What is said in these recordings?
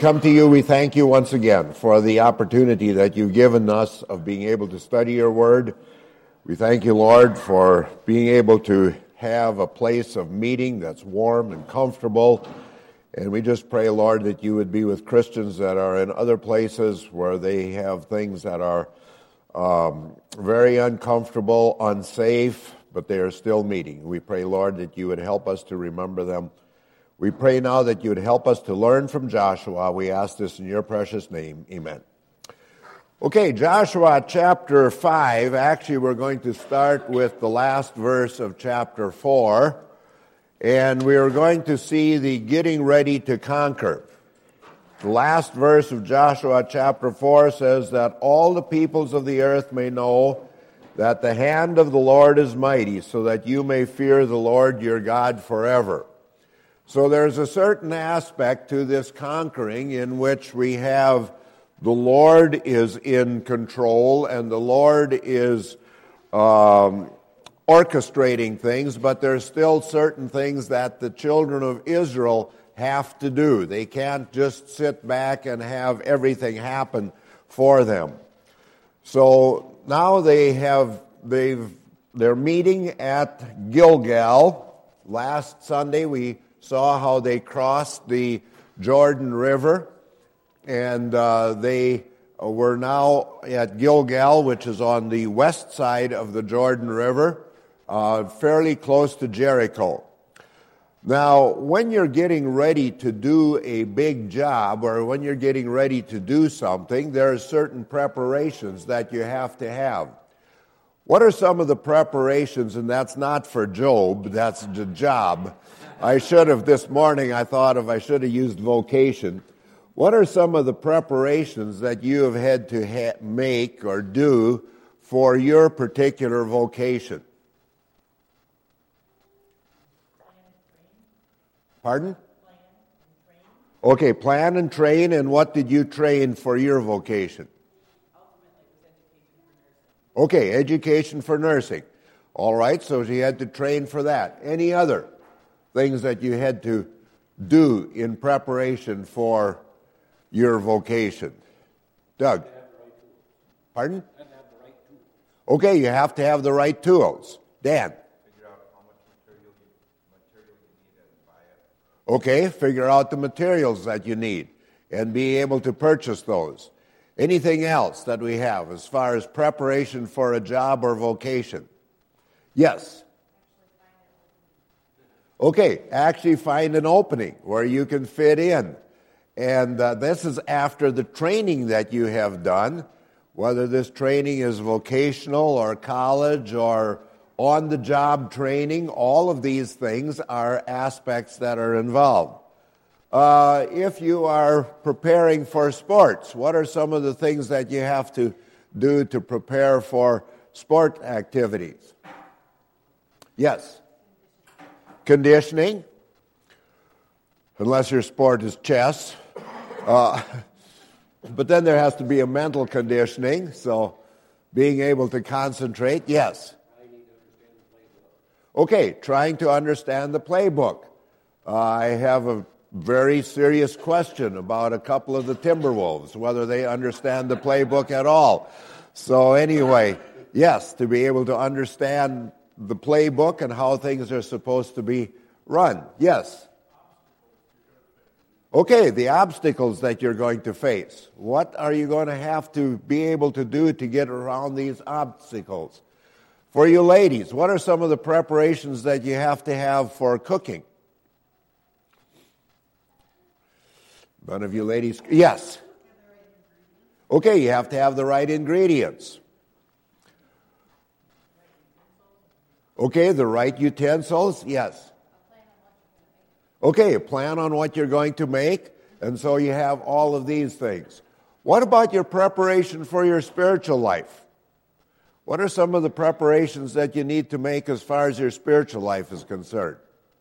come to you, we thank you once again for the opportunity that you've given us of being able to study your word. We thank you, Lord, for being able to have a place of meeting that's warm and comfortable. And we just pray, Lord, that you would be with Christians that are in other places where they have things that are very uncomfortable, unsafe, but they are still meeting. We pray, Lord, that you would help us to remember them. We pray now that you would help us to learn from Joshua. We ask this in your precious name. Amen. Okay, Joshua chapter 5. Actually, we're going to start with the last verse of chapter 4. And we are going to see the getting ready to conquer. The last verse of Joshua chapter 4 says that all the peoples of the earth may know that the hand of the Lord is mighty, so that you may fear the Lord your God forever. So there's a certain aspect to this conquering in which we have the Lord is in control and the Lord is orchestrating things, but there's still certain things that the children of Israel have to do. They can't just sit back and have everything happen for them. So now they're meeting at Gilgal. Last Sunday we saw how they crossed the Jordan River, and they were now at Gilgal, which is on the west side of the Jordan River, fairly close to Jericho. Now, when you're getting ready to do a big job, or when you're getting ready to do something, there are certain preparations that you have to have. What are some of the preparations? And that's not for Job, that's the job. I should have used vocation. What are some of the preparations that you have had to make or do for your particular vocation? Pardon? Okay, plan and train, and what did you train for your vocation? Okay, education for nursing. All right, so you had to train for that. Any other things that you had to do in preparation for your vocation? Doug? Pardon? Okay, you have to have the right tools. Dan? Figure out how much material you need and buy it. Okay, figure out the materials that you need and be able to purchase those. Anything else that we have as far as preparation for a job or vocation? Yes? Okay, actually find an opening where you can fit in. And this is after the training that you have done, whether this training is vocational or college or on-the-job training. All of these things are aspects that are involved. If you are preparing for sports, what are some of the things that you have to do to prepare for sport activities? Yes? Conditioning, unless your sport is chess. But then there has to be a mental conditioning, so being able to concentrate. Yes? I need to understand the playbook. Okay, trying to understand the playbook. I have a very serious question about a couple of the Timberwolves, whether they understand the playbook at all. So anyway, yes, to be able to understand the playbook and how things are supposed to be run. Yes? Okay, the obstacles that you're going to face. What are you going to have to be able to do to get around these obstacles? For you ladies, what are some of the preparations that you have to have for cooking? None of you ladies? Yes? Okay, you have to have the right ingredients. Okay, the right utensils? Yes. Okay, plan on what you're going to make, and so you have all of these things. What about your preparation for your spiritual life? What are some of the preparations that you need to make as far as your spiritual life is concerned?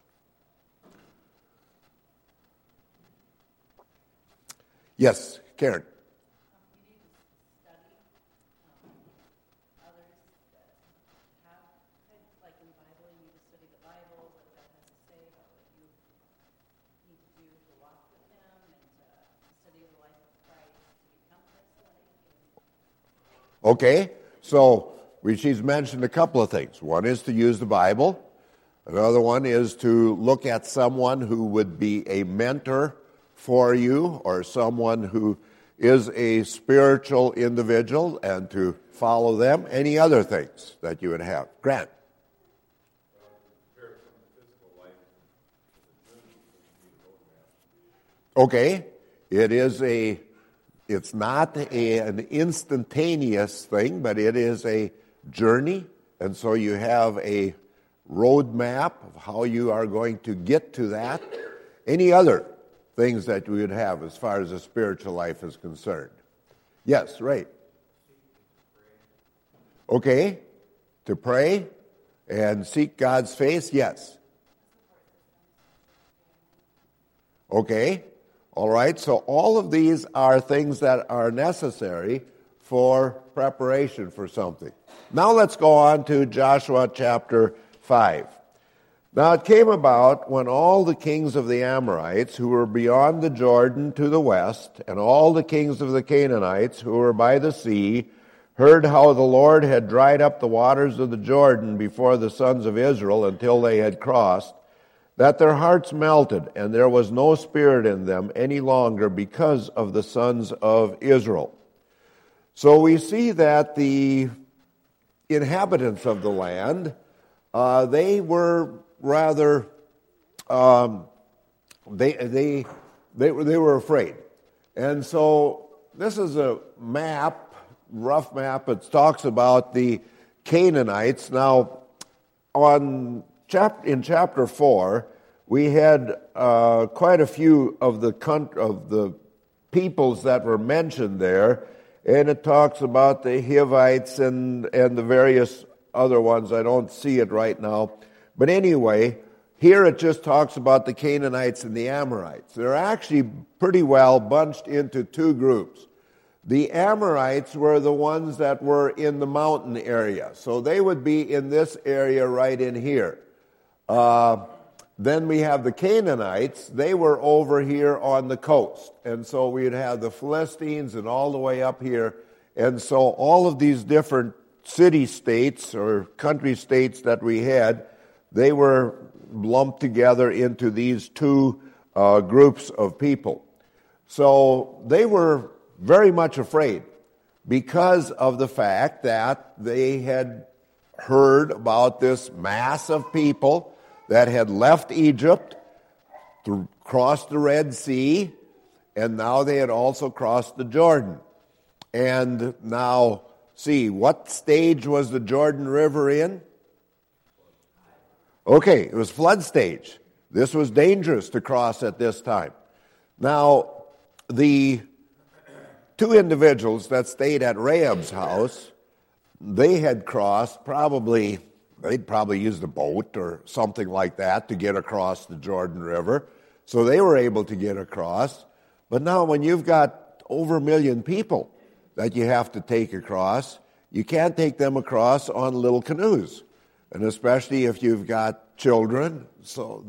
Yes, Karen. study Okay, so she's mentioned a couple of things. One is to use the Bible. Another one is to look at someone who would be a mentor for you or someone who is a spiritual individual and to follow them. Any other things that you would have? Grant. Okay, it's not an instantaneous thing, but it is a journey, and so you have a roadmap of how you are going to get to that. Any other things that we would have as far as the spiritual life is concerned? Yes, right. Okay, to pray and seek God's face, yes. Okay, all right, so all of these are things that are necessary for preparation for something. Now let's go on to Joshua chapter 5. Now it came about when all the kings of the Amorites who were beyond the Jordan to the west, and all the kings of the Canaanites who were by the sea, heard how the Lord had dried up the waters of the Jordan before the sons of Israel until they had crossed, that their hearts melted, and there was no spirit in them any longer because of the sons of Israel. So we see that the inhabitants of the land, they were rather, they were afraid. And so this is a map, rough map. It talks about the Canaanites. Now, in chapter 4, we had quite a few of the peoples that were mentioned there, and it talks about the Hivites and the various other ones. I don't see it right now. But anyway, here it just talks about the Canaanites and the Amorites. They're actually pretty well bunched into two groups. The Amorites were the ones that were in the mountain area. So they would be in this area right in here. Then we have the Canaanites. They were over here on the coast. And so we'd have the Philistines and all the way up here. And so all of these different city-states or country-states that we had, they were lumped together into these two groups of people. So they were very much afraid because of the fact that they had heard about this mass of people that had left Egypt, crossed the Red Sea, and now they had also crossed the Jordan. And now, see, what stage was the Jordan River in? Okay, it was flood stage. This was dangerous to cross at this time. Now, the two individuals that stayed at Rahab's house, they had crossed they'd probably used a boat or something like that to get across the Jordan River. So they were able to get across. But now when you've got over 1 million people that you have to take across, you can't take them across on little canoes. And especially if you've got children, so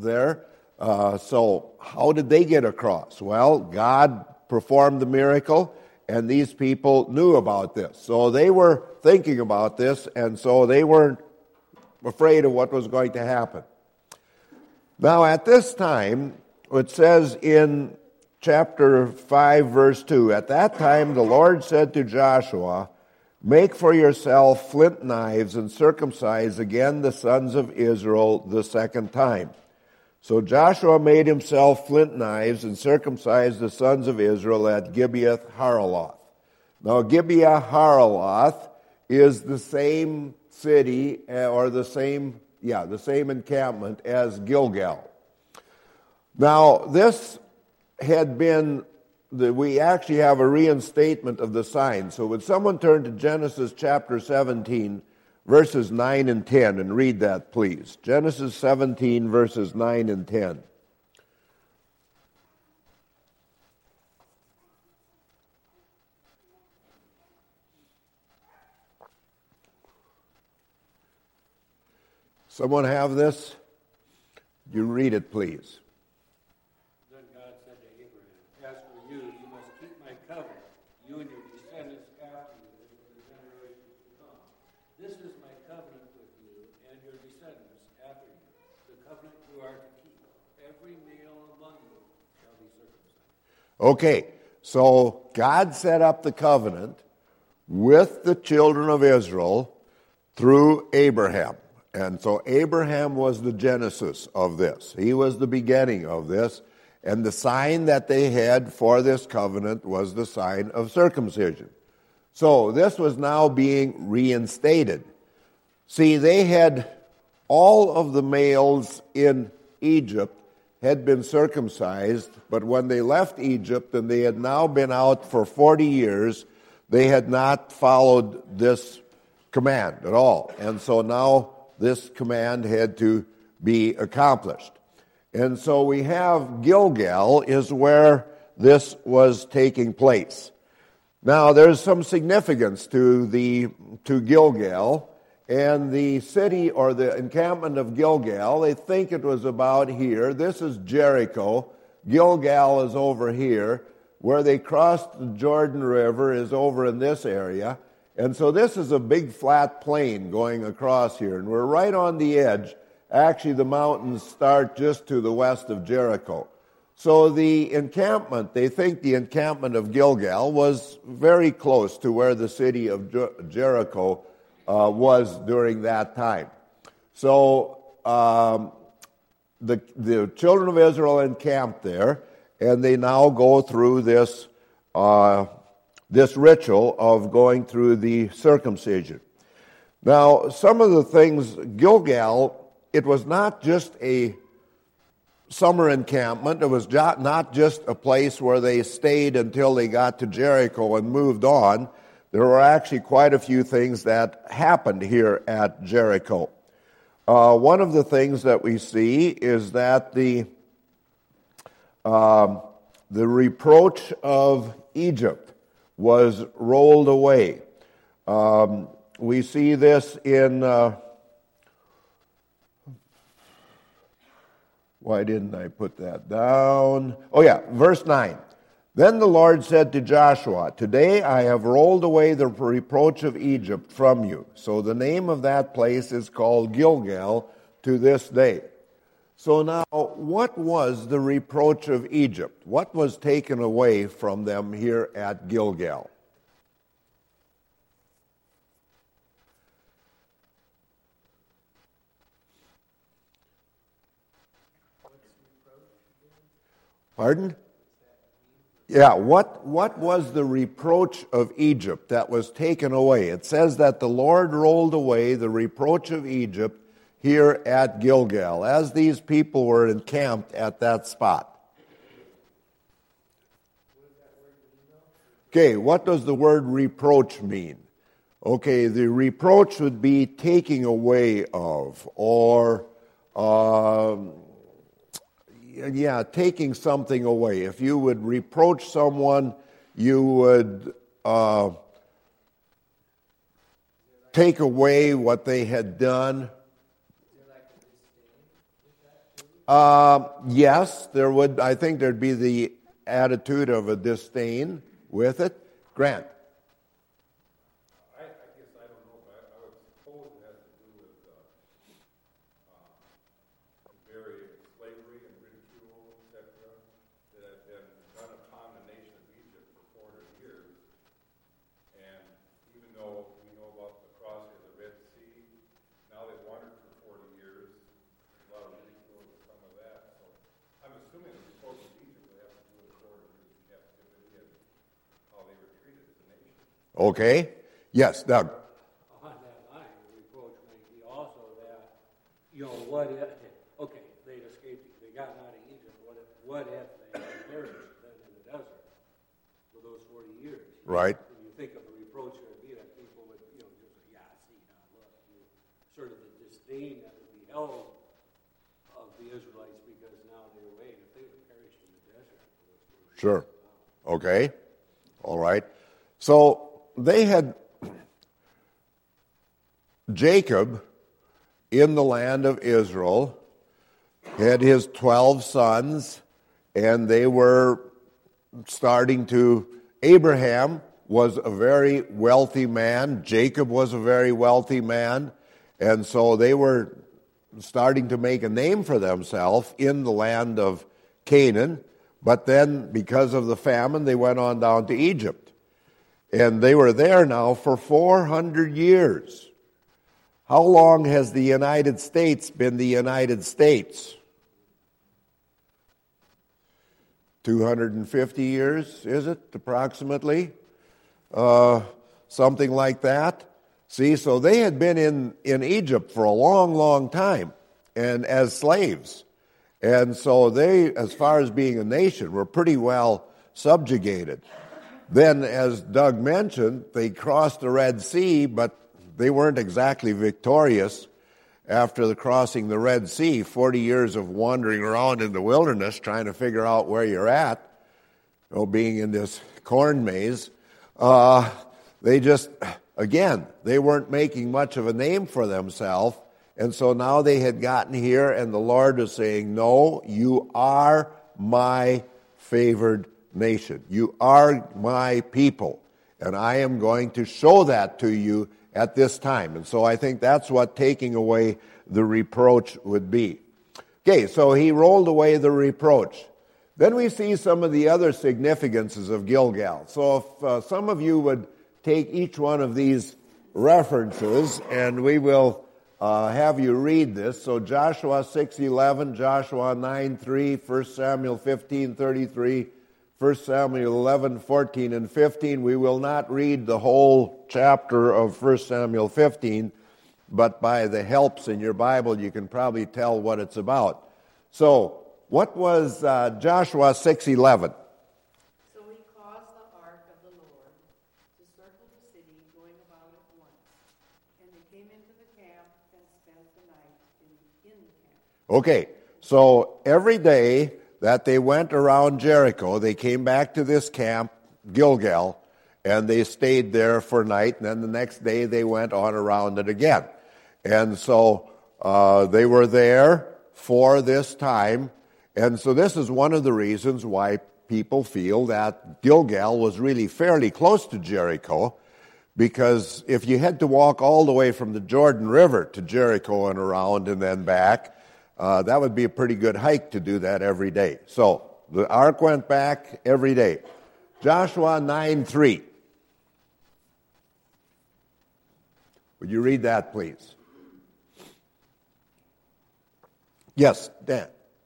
how did they get across? Well, God performed the miracle, and these people knew about this. So they were thinking about this, and so they weren't afraid of what was going to happen. Now, at this time, it says in chapter 5, verse 2, at that time the Lord said to Joshua, make for yourself flint knives and circumcise again the sons of Israel the second time. So Joshua made himself flint knives and circumcised the sons of Israel at Gibeath Haraloth. Now Gibeath Haraloth is the same city or the same encampment as Gilgal. Now this had been, we actually have a reinstatement of the sign. So would someone turn to Genesis chapter 17, verses 9 and 10, and read that, please. Genesis 17, verses 9 and 10. Someone have this? You read it, please. Then God said to Abraham, as for you, you must keep my covenant, you and your descendants after you, for the Okay, so God set up the covenant with the children of Israel through Abraham. And so Abraham was the genesis of this. He was the beginning of this. And the sign that they had for this covenant was the sign of circumcision. So this was now being reinstated. See, they had all of the males in Egypt had been circumcised, but when they left Egypt and they had now been out for 40 years, they had not followed this command at all. And so now this command had to be accomplished. And so we have Gilgal is where this was taking place. Now there's some significance to Gilgal. And the city or the encampment of Gilgal, they think it was about here. This is Jericho. Gilgal is over here. Where they crossed the Jordan River is over in this area. And so this is a big flat plain going across here. And we're right on the edge. Actually, the mountains start just to the west of Jericho. So the encampment, they think the encampment of Gilgal was very close to where the city of Jericho was during that time. So the children of Israel encamped there, and they now go through this ritual of going through the circumcision. Now, some of the things, Gilgal, it was not just a summer encampment. It was not just a place where they stayed until they got to Jericho and moved on. There were actually quite a few things that happened here at Jericho. One of the things that we see is that the reproach of Egypt was rolled away. We see this in, why didn't I put that down? Oh yeah, verse 9. Then the Lord said to Joshua, "Today I have rolled away the reproach of Egypt from you." So the name of that place is called Gilgal to this day. So now, what was the reproach of Egypt? What was taken away from them here at Gilgal? Pardon? Yeah, what was the reproach of Egypt that was taken away? It says that the Lord rolled away the reproach of Egypt here at Gilgal, as these people were encamped at that spot. Okay, what does the word reproach mean? Okay, the reproach would be taking away of, or taking something away. If you would reproach someone, you would take away what they had done. Yes, there would. I think there'd be the attitude of a disdain with it. Grant. I guess I don't know, but I would suppose it has to do with various slavery and ridicule, etc., that have been done upon the nation of Egypt for 400 years. And even though we know about the crossing of the Red Sea, now they've wandered for 40 years. There's a lot of ridicule with some of that. So I'm assuming the reproach of Egypt would have to do with 400 years of captivity and how they were treated as a nation. Okay. Yes, Doug. On that line, the reproach may be also that, what if, okay, they'd escaped, they got out of Egypt, what if they had perished then in the desert for those 40 years? Right. When you think of a reproach, it would be that people would, just say, yeah, see, now look, sort of the disdain that would be held of the Israelites because now they're away, if they would perish in the desert for those 40 years. Sure. Okay. All right. So they had Jacob in the land of Israel had his 12 sons, and they were starting to, Abraham was a very wealthy man, Jacob was a very wealthy man, and so they were starting to make a name for themselves in the land of Canaan. But then, because of the famine, they went on down to Egypt. And they were there now for 400 years. How long has the United States been the United States? 250 years, is it, approximately? Something like that. See, so they had been in Egypt for a long, long time, and as slaves. And so they, as far as being a nation, were pretty well subjugated. Then, as Doug mentioned, they crossed the Red Sea, but they weren't exactly victorious after the crossing the Red Sea. 40 years of wandering around in the wilderness trying to figure out where you're at, being in this corn maze. They just, again, they weren't making much of a name for themselves. And so now they had gotten here, and the Lord was saying, no, you are my favored nation. You are my people. And I am going to show that to you at this time. And so I think that's what taking away the reproach would be. Okay, so he rolled away the reproach. Then we see some of the other significances of Gilgal. So if some of you would take each one of these references, and we will have you read this. So Joshua 6:11, Joshua 9:3, 1 Samuel 15:33, 1 Samuel 11:14 and 15. We will not read the whole chapter of 1 Samuel 15, but by the helps in your Bible, you can probably tell what it's about. So, what was Joshua 6:11? So he caused the ark of the Lord to circle the city, going about it once. And they came into the camp and spent the night in the camp. Okay, so every day that they went around Jericho, they came back to this camp, Gilgal, and they stayed there for night, and then the next day they went on around it again. And so they were there for this time, and so this is one of the reasons why people feel that Gilgal was really fairly close to Jericho, because if you had to walk all the way from the Jordan River to Jericho and around and then back, that would be a pretty good hike to do that every day. So the ark went back every day. Joshua 9:3. Would you read that, please? Yes, Dan.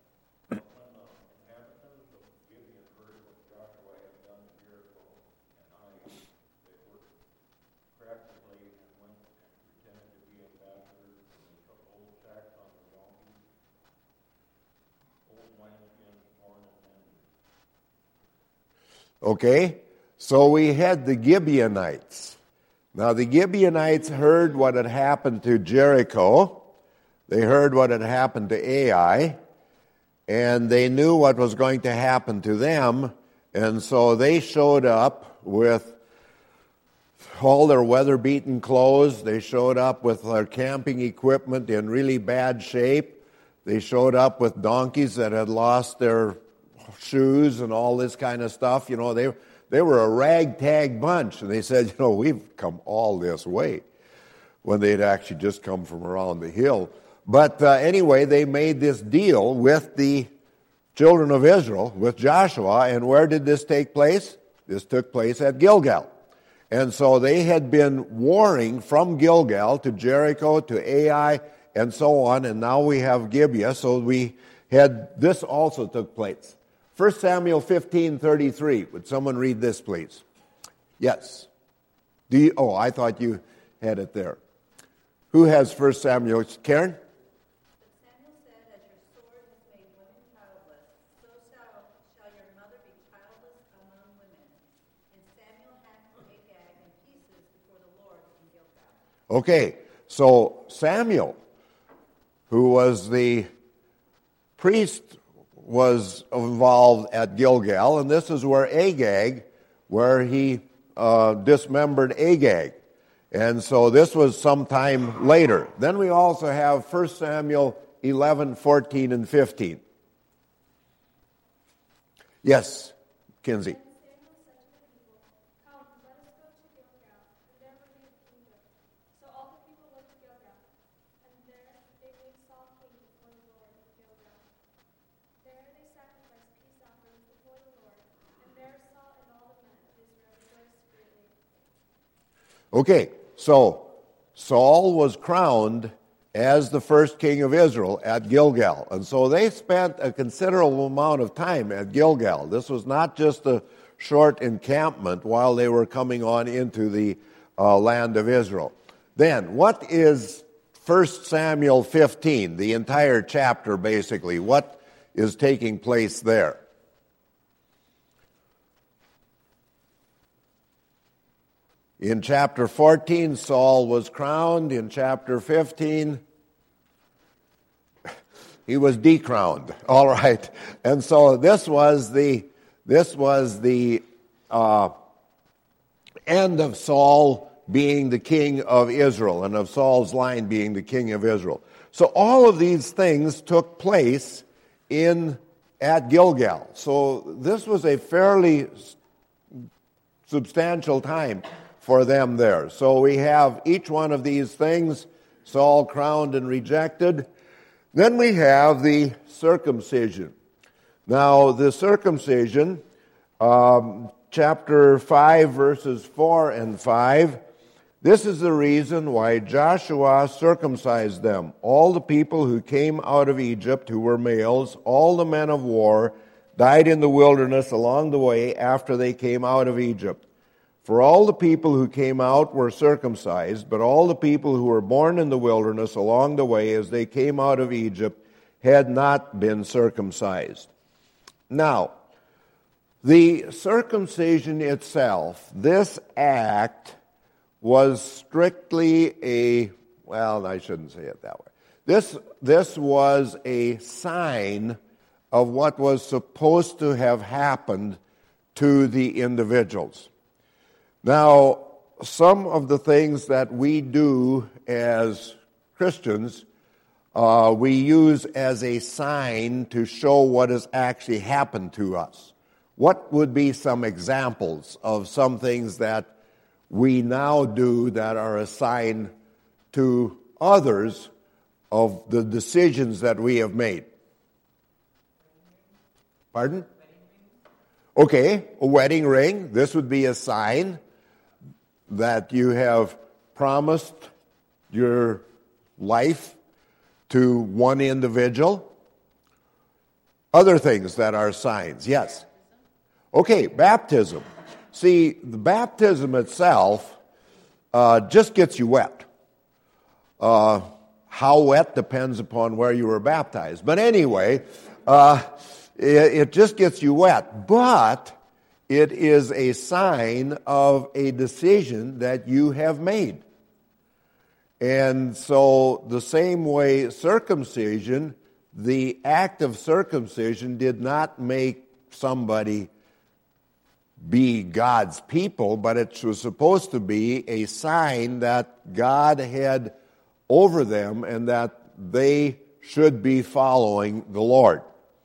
Okay, so we had the Gibeonites. Now the Gibeonites heard what had happened to Jericho. They heard what had happened to Ai, and they knew what was going to happen to them, and so they showed up with all their weather-beaten clothes. They showed up with their camping equipment in really bad shape. They showed up with donkeys that had lost their shoes and all this kind of stuff. You know, they were a ragtag bunch, and they said, you know, we've come all this way, when they'd actually just come from around the hill. But anyway, they made this deal with the children of Israel, with Joshua, and where did this take place? This took place at Gilgal. And so they had been warring from Gilgal to Jericho to Ai and so on, and now we have Gibeah, so we had, this also took place. 1 Samuel 15:33. Would someone read this, please? Yes. I thought you had it there. Who has 1 Samuel? Karen? But Samuel said, as your sword has made women childless, so shall your mother be childless among women. And Samuel hacked Agag in pieces before the Lord in Gilgal. Okay, so Samuel, who was the priest, was involved at Gilgal, and this is where he dismembered Agag. And so this was sometime later. Then we also have 1 Samuel 11:14 and 15. Yes, Kinsey. Samuel said to the people, "Come, let us go to Gilgal, and there renew the kingdom." So all the people went to Gilgal, and there they made Saul king before the Lord in Gilgal. There they sacrificed peace offerings before Okay, so Saul was crowned as the first king of Israel at Gilgal. And so they spent a considerable amount of time at Gilgal. This was not just a short encampment while they were coming on into the land of Israel. Then, what is 1 Samuel 15, the entire chapter basically? What is taking place there? In chapter 14, Saul was crowned. In chapter 15, he was decrowned. All right. And so this was the end of Saul being the king of Israel and of Saul's line being the king of Israel. So all of these things took place at Gilgal. So this was a fairly substantial time for them there. So we have each one of these things, Saul crowned and rejected. Then we have the circumcision. Now, the circumcision, chapter 5, verses 4 and 5, this is the reason why Joshua circumcised them. All the people who came out of Egypt who were males, all the men of war, died in the wilderness along the way after they came out of Egypt. For all the people who came out were circumcised, but all the people who were born in the wilderness along the way as they came out of Egypt had not been circumcised. Now, the circumcision itself, this act was strictly I shouldn't say it that way. This was a sign of what was supposed to have happened to the individuals. Now, some of the things that we do as Christians, we use as a sign to show what has actually happened to us. What would be some examples of some things that we now do that are a sign to others of the decisions that we have made? Pardon? Okay, a wedding ring. This would be a sign that you have promised your life to one individual. Other things that are signs, yes. Okay, baptism. See, the baptism itself just gets you wet. How wet depends upon where you were baptized. But anyway, it just gets you wet. But it is a sign of a decision that you have made. And so the same way circumcision, the act of circumcision did not make somebody be God's people, but it was supposed to be a sign that God had over them and that they should be following the Lord.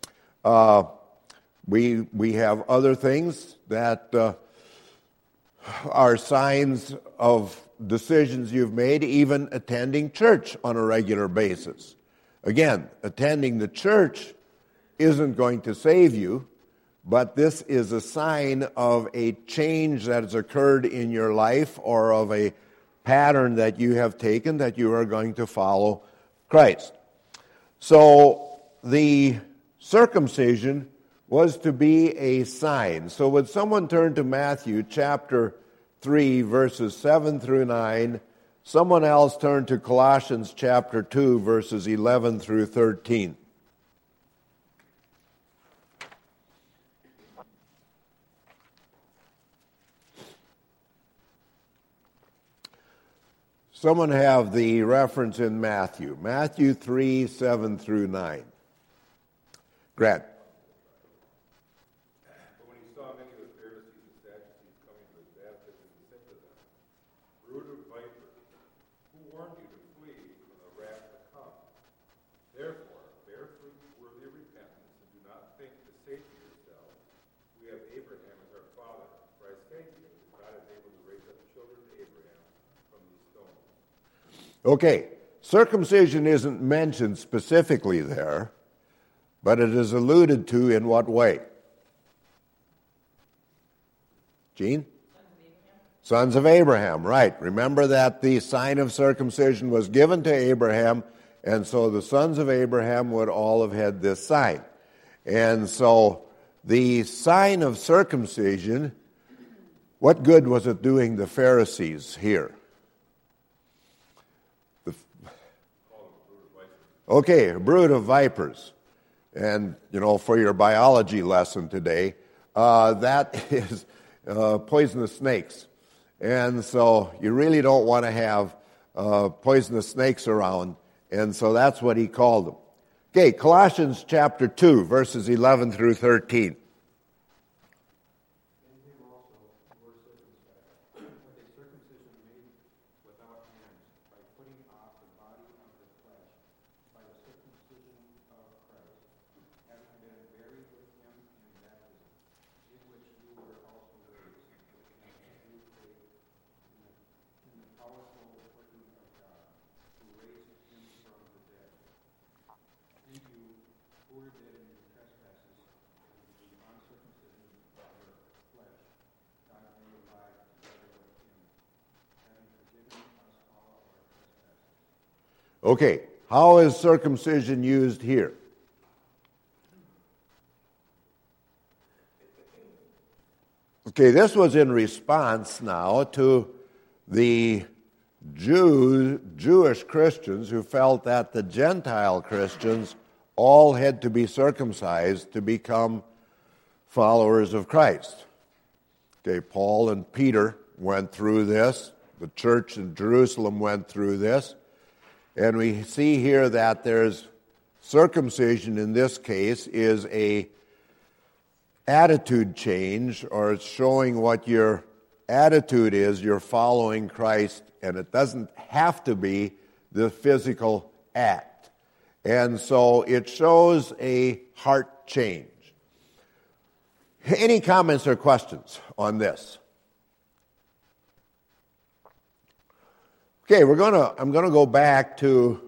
We have other things that are signs of decisions you've made, even attending church on a regular basis. Again, attending the church isn't going to save you, but this is a sign of a change that has occurred in your life or of a pattern that you have taken that you are going to follow Christ. So the circumcision was to be a sign. So would someone turn to Matthew chapter 3, verses 7 through 9. Someone else turn to Colossians chapter 2, verses 11 through 13. Someone have the reference in Matthew. Matthew 3, 7 through 9. Grant. But when he saw many of the Pharisees and Sadducees coming to his baptism, he said to them, "Brood of vipers, who warned you to flee from the wrath to come? Therefore, bear fruit worthy of repentance, and do not think to say to yourselves, 'We have Abraham as our father.' For I say to you, God is able to raise up children to Abraham from these stones." Okay, circumcision isn't mentioned specifically there, but it is alluded to in what way? Gene? Sons of Abraham, right. Remember that the sign of circumcision was given to Abraham, and so the sons of Abraham would all have had this sign. And so the sign of circumcision, what good was it doing the Pharisees here? Okay, a brood of vipers. And, for your biology lesson today, that is poisonous snakes. And so you really don't want to have poisonous snakes around. And so that's what he called them. Okay, Colossians chapter 2, verses 11 through 13. Okay, how is circumcision used here? Okay, this was in response now to the Jewish Christians who felt that the Gentile Christians all had to be circumcised to become followers of Christ. Okay, Paul and Peter went through this. The church in Jerusalem went through this. And we see here that there's circumcision in this case is a attitude change, or it's showing what your attitude is. You're following Christ, and it doesn't have to be the physical act. And so it shows a heart change. Any comments or questions on this? Okay, I'm going to go back to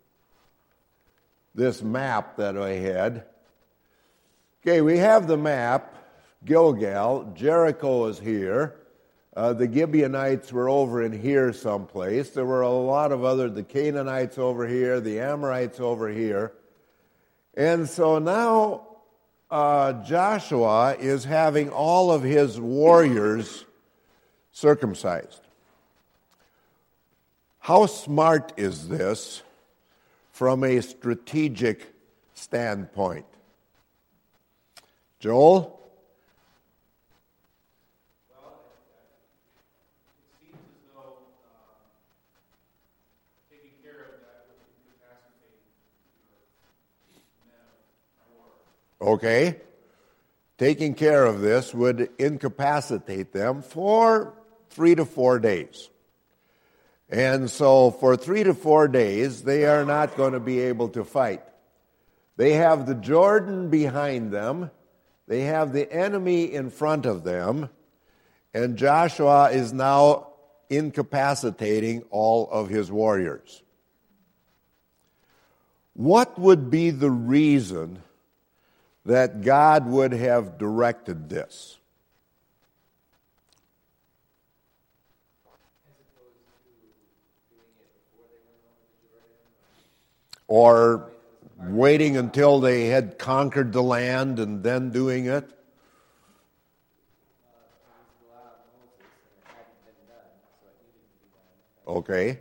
this map that I had. Okay, we have the map, Gilgal, Jericho is here. The Gibeonites were over in here someplace. There were a lot of the Canaanites over here, the Amorites over here. And so now Joshua is having all of his warriors circumcised. How smart is this from a strategic standpoint? Joel? Well, it seems as though taking care of that would incapacitate men of war. Okay. Taking care of this would incapacitate them for 3 to 4 days. And so for 3 to 4 days, they are not going to be able to fight. They have the Jordan behind them. They have the enemy in front of them. And Joshua is now incapacitating all of his warriors. What would be the reason that God would have directed this? Or waiting until they had conquered the land and then doing it? Okay.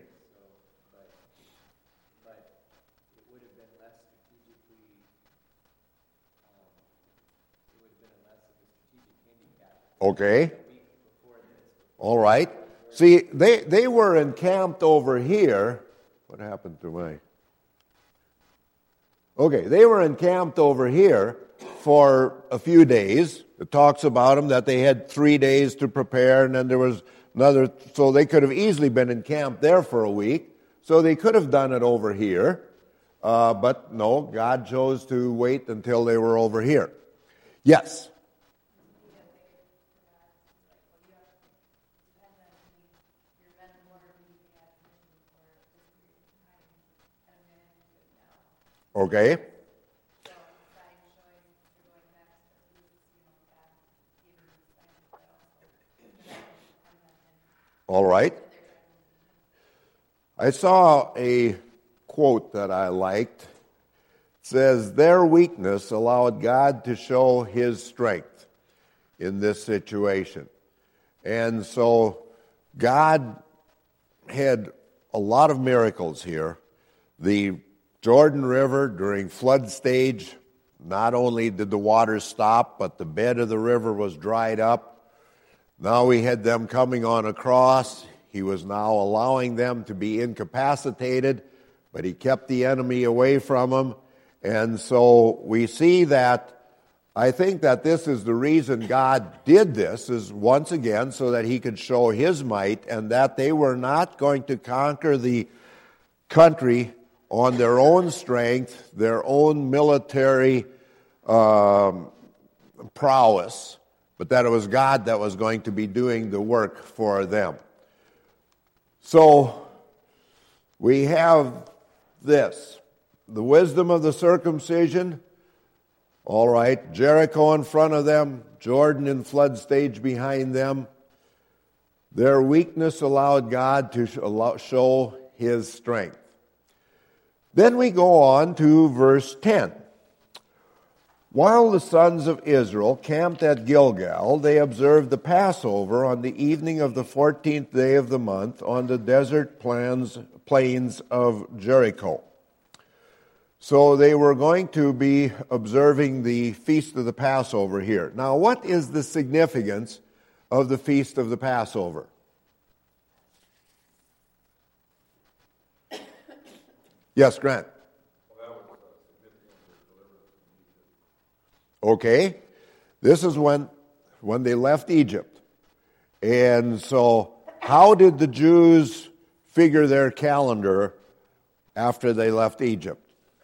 Okay. All right. See, they were encamped over here. What happened to my... Okay, they were encamped over here for a few days. It talks about them that they had 3 days to prepare, and then there was another, so they could have easily been encamped there for a week. So they could have done it over here, but no, God chose to wait until they were over here. Yes? Okay. All right. I saw a quote that I liked. It says, their weakness allowed God to show his strength in this situation. And so God had a lot of miracles here. The Jordan River during flood stage, not only did the waters stop, but the bed of the river was dried up. Now we had them coming on across. He was now allowing them to be incapacitated, but he kept the enemy away from them. And so we see that, I think that this is the reason God did this, is once again so that he could show his might, and that they were not going to conquer the country on their own strength, their own military prowess, but that it was God that was going to be doing the work for them. So we have this. The wisdom of the circumcision, all right, Jericho in front of them, Jordan in flood stage behind them. Their weakness allowed God to show his strength. Then we go on to verse 10. While the sons of Israel camped at Gilgal, they observed the Passover on the evening of the 14th day of the month on the desert plains of Jericho. So they were going to be observing the Feast of the Passover here. Now, what is the significance of the Feast of the Passover? Yes, Grant. Okay, this is when they left Egypt. And so how did the Jews figure their calendar after they left Egypt?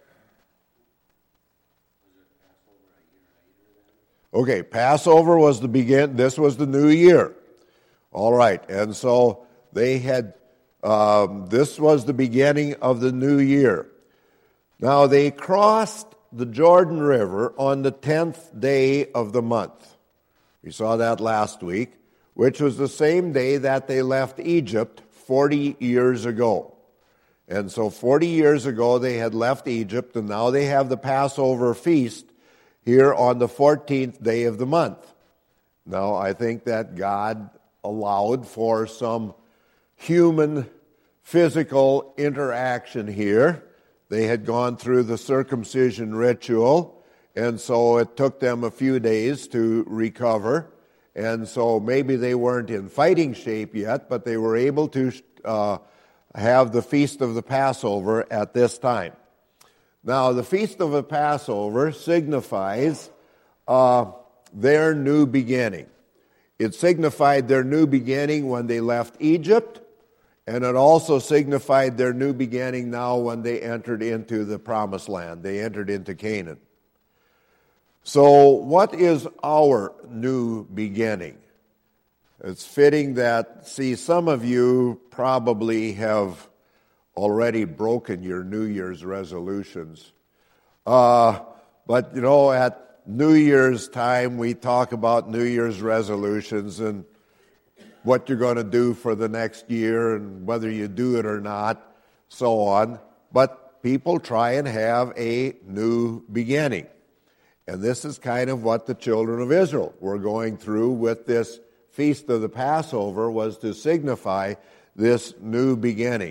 Okay, Passover was this was the new year. All right, and so they had, this was the beginning of the new year. Now they crossed the Jordan River on the 10th day of the month. We saw that last week, which was the same day that they left Egypt 40 years ago. And so 40 years ago they had left Egypt, and now they have the Passover feast here on the 14th day of the month. Now, I think that God allowed for some human physical interaction here. They had gone through the circumcision ritual, and so it took them a few days to recover. And so maybe they weren't in fighting shape yet, but they were able to have the Feast of the Passover at this time. Now, the Feast of the Passover signifies their new beginning. It signified their new beginning when they left Egypt, and it also signified their new beginning now when they entered into the Promised Land. They entered into Canaan. So, what is our new beginning? It's fitting that, some of you probably have already broken your New Year's resolutions. But, at New Year's time, we talk about New Year's resolutions and what you're going to do for the next year and whether you do it or not, so on. But people try and have a new beginning. And this is kind of what the children of Israel were going through with this Feast of the Passover, was to signify this new beginning.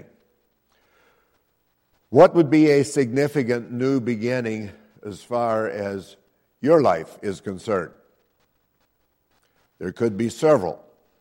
What would be a significant new beginning as far as your life is concerned? There could be several.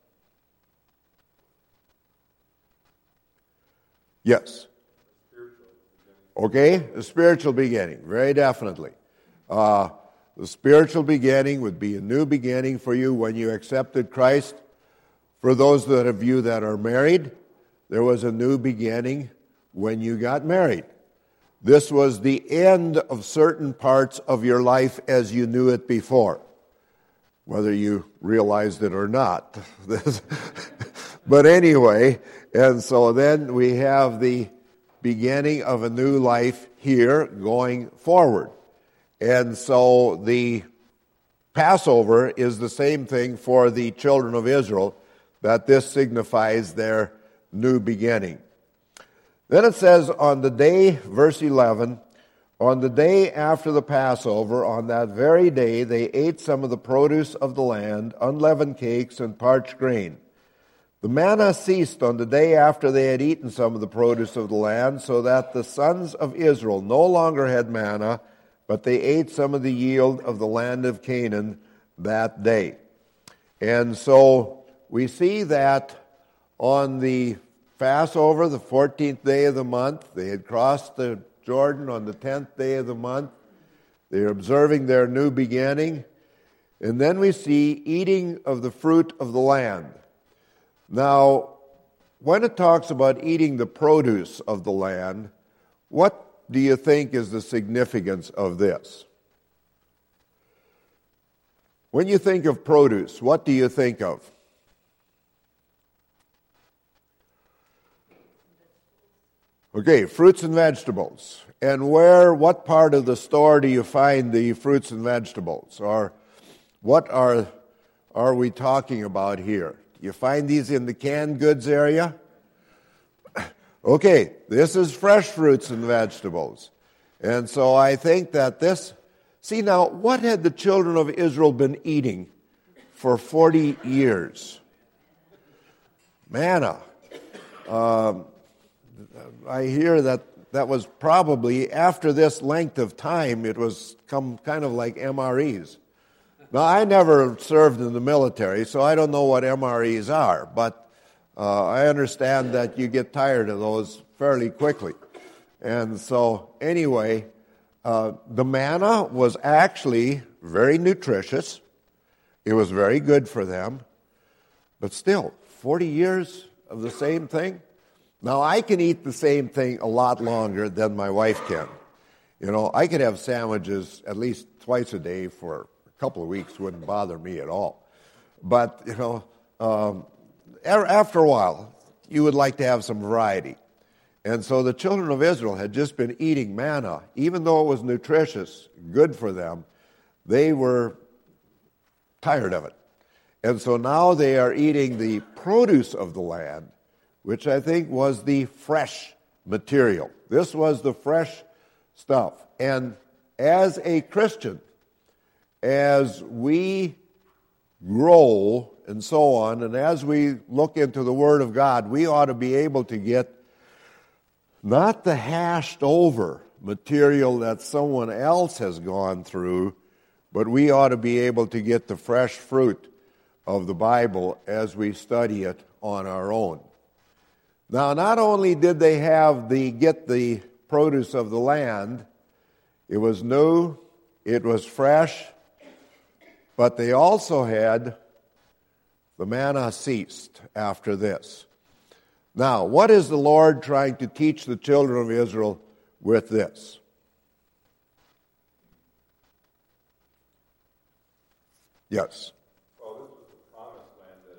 Yes. Okay, the spiritual beginning, very definitely. The spiritual beginning would be a new beginning for you when you accepted Christ. For those of you that are married, there was a new beginning when you got married. This was the end of certain parts of your life as you knew it before, whether you realized it or not. But anyway, and so then we have the beginning of a new life here going forward. And so the Passover is the same thing for the children of Israel, that this signifies their new beginning. Then it says, on the day, verse 11, on the day after the Passover, on that very day, they ate some of the produce of the land, unleavened cakes and parched grain. The manna ceased on the day after they had eaten some of the produce of the land, so that the sons of Israel no longer had manna, but they ate some of the yield of the land of Canaan that day. And so we see that on the Passover, the 14th day of the month, they had crossed the Jordan on the 10th day of the month. They are observing their new beginning. And then we see eating of the fruit of the land. Now, when it talks about eating the produce of the land, what do you think is the significance of this? When you think of produce, what do you think of? Okay, fruits and vegetables. And what part of the store do you find the fruits and vegetables? Or what are we talking about here? You find these in the canned goods area? Okay, this is fresh fruits and vegetables. And so I think that this... See now, what had the children of Israel been eating for 40 years? Manna. I hear that was probably, after this length of time, it was kind of like MREs. Now, I never served in the military, so I don't know what MREs are, but I understand that you get tired of those fairly quickly. And so, anyway, the manna was actually very nutritious. It was very good for them. But still, 40 years of the same thing? Now, I can eat the same thing a lot longer than my wife can. You know, I could have sandwiches at least twice a day for a couple of weeks. Wouldn't bother me at all. But, you know, after a while, you would like to have some variety. And so the children of Israel had just been eating manna. Even though it was nutritious, good for them, they were tired of it. And so now they are eating the produce of the land, which I think was the fresh material. This was the fresh stuff. And as a Christian, as we grow and so on, and as we look into the Word of God, we ought to be able to get not the hashed over material that someone else has gone through, but we ought to be able to get the fresh fruit of the Bible as we study it on our own. Now, not only did they get the produce of the land, it was new, it was fresh, but they also had the manna ceased after this. Now, what is the Lord trying to teach the children of Israel with this? Yes. Well, this was the promised land that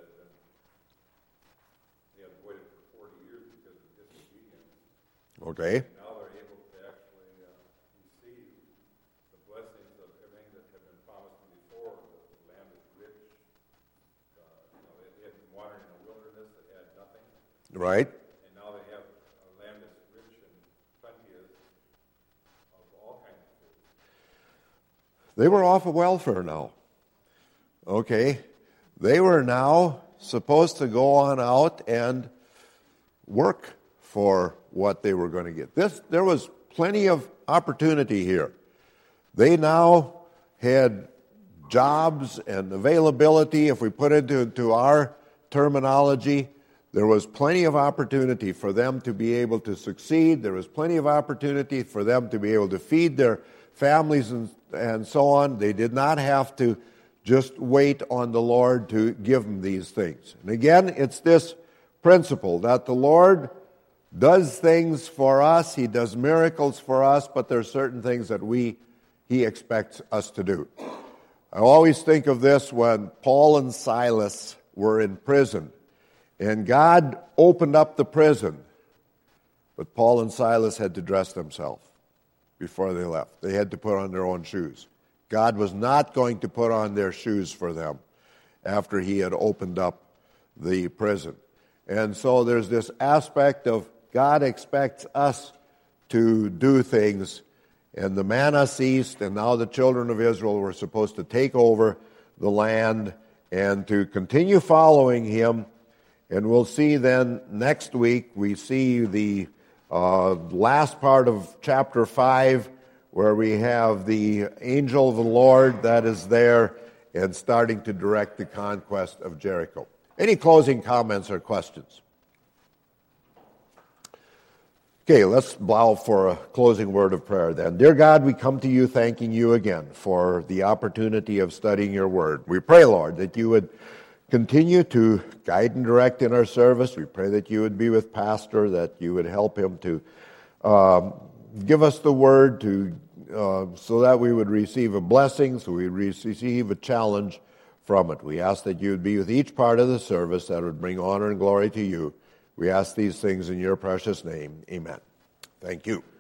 they had avoided for 40 years because of disobedience. Okay. Now they're able to actually receive the blessings of everything that had been promised them before. The land is rich. They had been wandering in a wilderness that had nothing. Right. And now they have a land that's rich and plenteous of all kinds of food. They were off of welfare now. Okay. They were now supposed to go on out and work for what they were going to get. There was plenty of opportunity here. They now had jobs and availability. If we put it into our terminology, there was plenty of opportunity for them to be able to succeed. There was plenty of opportunity for them to be able to feed their families and so on. They did not have to just wait on the Lord to give them these things. And again, it's this principle that the Lord does things for us. He does miracles for us, but there are certain things that He expects us to do. I always think of this when Paul and Silas were in prison, and God opened up the prison, but Paul and Silas had to dress themselves before they left. They had to put on their own shoes. God was not going to put on their shoes for them after He had opened up the prison. And so there's this aspect of God expects us to do things, and the manna ceased, and now the children of Israel were supposed to take over the land and to continue following him. And we'll see then next week, we see the last part of chapter 5, where we have the angel of the Lord that is there and starting to direct the conquest of Jericho. Any closing comments or questions? Okay, let's bow for a closing word of prayer then. Dear God, we come to you thanking you again for the opportunity of studying your word. We pray, Lord, that you would continue to guide and direct in our service. We pray that you would be with Pastor, that you would help him to give us the word so that we would receive a blessing, so we receive a challenge from it. We ask that you would be with each part of the service that would bring honor and glory to you. We ask these things in your precious name. Amen. Thank you.